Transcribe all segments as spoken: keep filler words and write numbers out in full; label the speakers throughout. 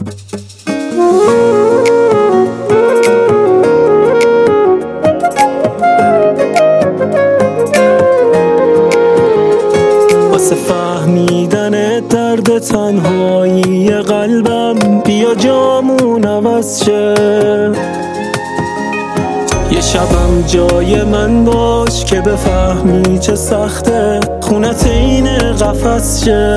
Speaker 1: واسه فهمیدن درد تنهایی قلبم بیا جامون عوض شه. یه شبم جای من باش که بفهمی چه سخته خونت این قفس شه.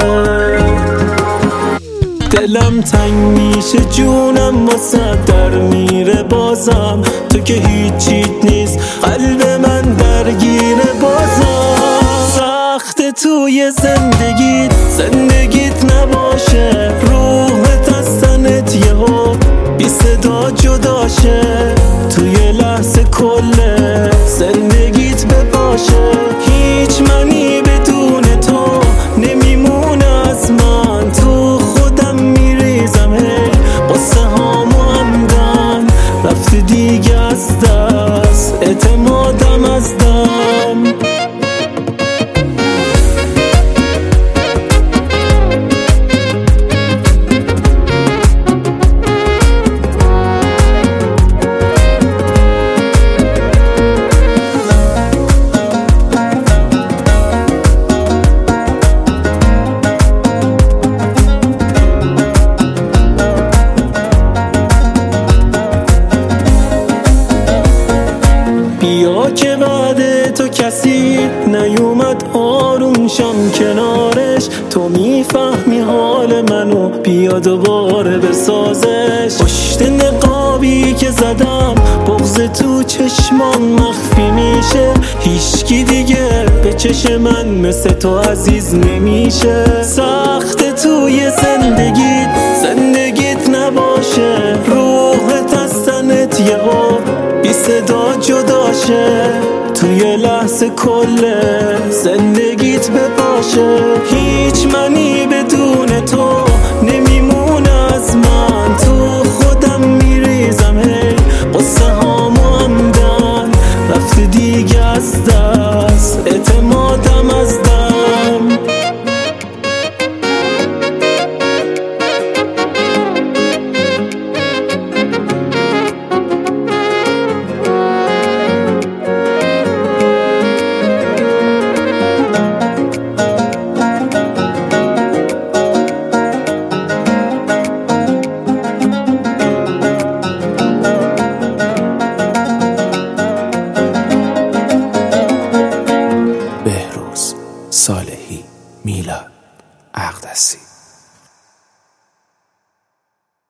Speaker 1: دلم تنگ میشه جونم واسه در میره بازم، تو که هیچیت نیست قلب من درگیره بازم. سخته توی زندگیت زندگیت نباشه، روحت از تنت یهو بی صدا جدا شه. توی لحظه کل زندگیت بپاشه، هیچ منی بدون تو نمیمونه از من. تو خودم میریزم هی قصه هامو همدم، رفته دیگه از دست اعتمادم از دم. بیا که بعد تو کسی نیومد آروم شم کنارش، تو میفهمی حال منو بیا دوباره بسازش. پشت نقابی که زدم بغض تو چشمان مخفی میشه، هیچکی دیگه به چشم من مثل تو عزیز نمیشه. سخت توی زندگیت زندگیت نباشه، روحت از تنت یهو بی صدا جدا شه. توی لحظه کل زندگیت بپاشه،